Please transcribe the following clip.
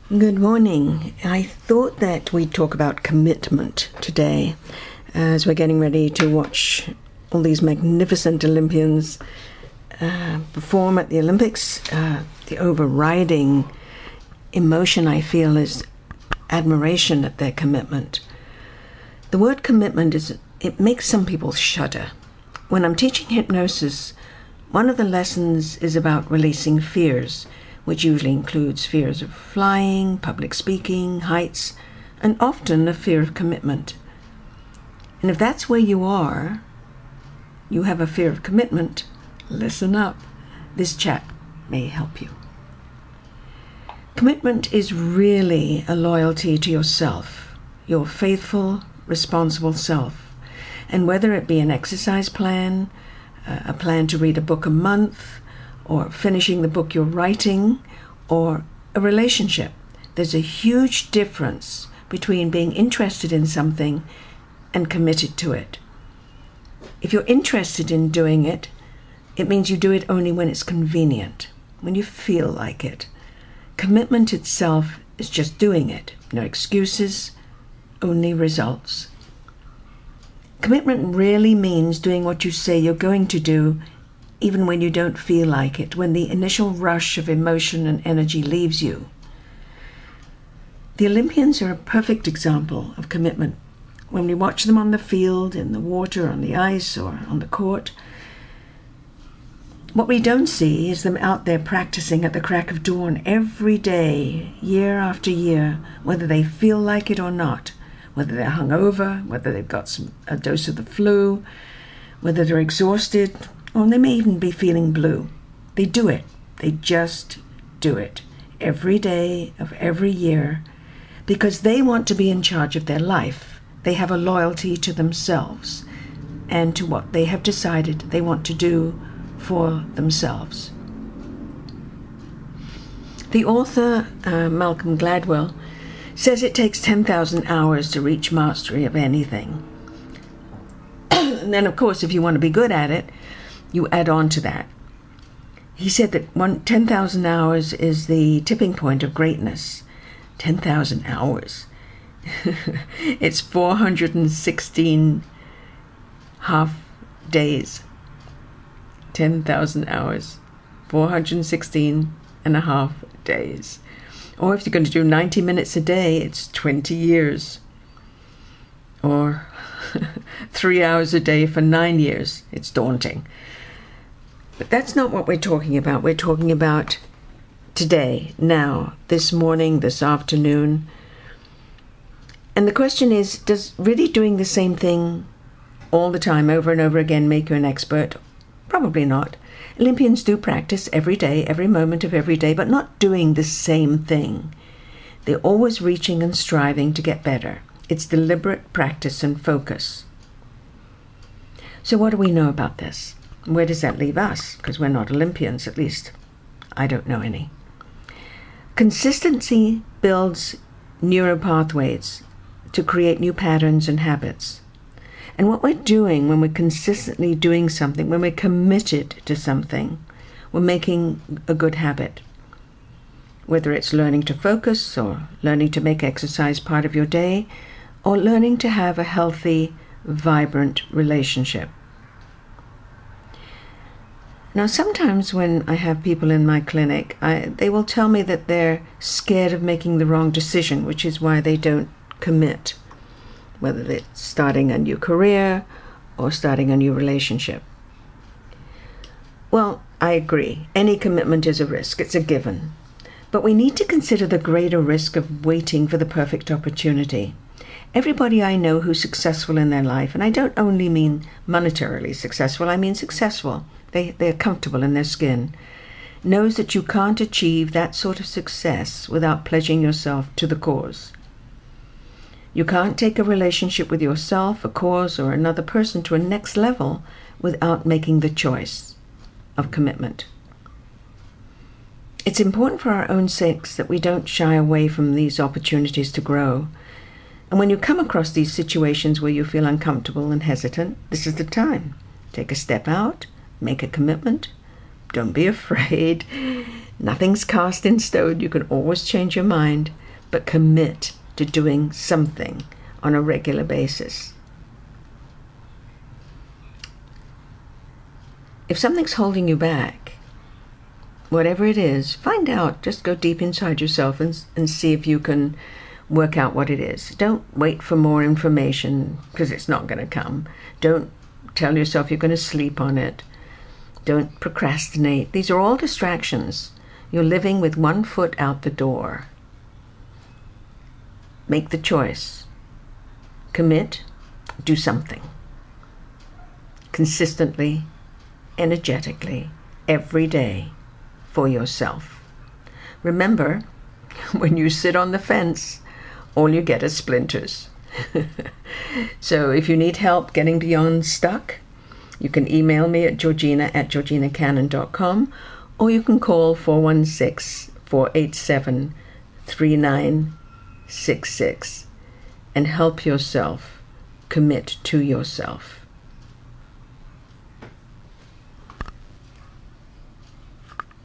Good morning. I thought that we'd talk about commitment today as we're getting ready to watch all these magnificent Olympians perform at the Olympics. The overriding emotion I feel is admiration at their commitment. The word commitment it makes some people shudder. When I'm teaching hypnosis, one of the lessons is about releasing fears, which usually includes fears of flying, public speaking, heights, and often a fear of commitment. And if that's where you are, you have a fear of commitment, listen up. This chat may help you. Commitment is really a loyalty to yourself, your faithful, responsible self. And whether it be an exercise plan, a plan to read a book a month, or finishing the book you're writing, or a relationship, there's a huge difference between being interested in something and committed to it. If you're interested in doing it, it means you do it only when it's convenient, when you feel like it. Commitment itself is just doing it. No excuses, only results. Commitment really means doing what you say you're going to do, even when you don't feel like it, when the initial rush of emotion and energy leaves you. The Olympians are a perfect example of commitment. When we watch them on the field, in the water, on the ice, or on the court, what we don't see is them out there practicing at the crack of dawn every day, year after year, whether they feel like it or not, whether they're hungover, whether they've got a dose of the flu, whether they're exhausted, or they may even be feeling blue. They do it. They just do it every day of every year because they want to be in charge of their life. They have a loyalty to themselves and to what they have decided they want to do for themselves. The author, Malcolm Gladwell, says it takes 10,000 hours to reach mastery of anything. And then, of course, if you want to be good at it, you add on to that. He said that 10,000 hours is the tipping point of greatness. 10,000 hours. It's 416 half days. 10,000 hours. 416 and a half days. Or if you're going to do 90 minutes a day, it's 20 years. Or 3 hours a day for 9 years. It's daunting. But that's not what we're talking about. We're talking about today, now, this morning, this afternoon. And the question is, does really doing the same thing all the time, over and over again, make you an expert? Probably not. Olympians do practice every day, every moment of every day, but not doing the same thing. They're always reaching and striving to get better. It's deliberate practice and focus. So what do we know about this? Where does that leave us? Because we're not Olympians, at least I don't know any. Consistency builds neural pathways to create new patterns and habits. And what we're doing when we're consistently doing something, when we're committed to something, we're making a good habit. Whether it's learning to focus or learning to make exercise part of your day or learning to have a healthy, vibrant relationship. Now, sometimes when I have people in my clinic, they will tell me that they're scared of making the wrong decision, which is why they don't commit, whether it's starting a new career or starting a new relationship. Well, I agree. Any commitment is a risk. It's a given. But we need to consider the greater risk of waiting for the perfect opportunity. Everybody I know who's successful in their life, and I don't only mean monetarily successful, I mean successful. They're comfortable in their skin, knows that you can't achieve that sort of success without pledging yourself to the cause. You can't take a relationship with yourself, a cause, or another person to a next level without making the choice of commitment. It's important for our own sakes that we don't shy away from these opportunities to grow. And when you come across these situations where you feel uncomfortable and hesitant, this is the time. Take a step out, make a commitment. Don't be afraid. Nothing's cast in stone. You can always change your mind, but commit to doing something on a regular basis. If something's holding you back, whatever it is, find out. Just go deep inside yourself and see if you can work out what it is. Don't wait for more information, because it's not going to come. Don't tell yourself you're going to sleep on it. Don't procrastinate. These are all distractions. You're living with one foot out the door. Make the choice. Commit. Do something. Consistently, energetically, every day, for yourself. Remember, when you sit on the fence, all you get is splinters. So if you need help getting beyond stuck, you can email me at georgina@georginacannon.com, or you can call 416-487-3966 and help yourself commit to yourself.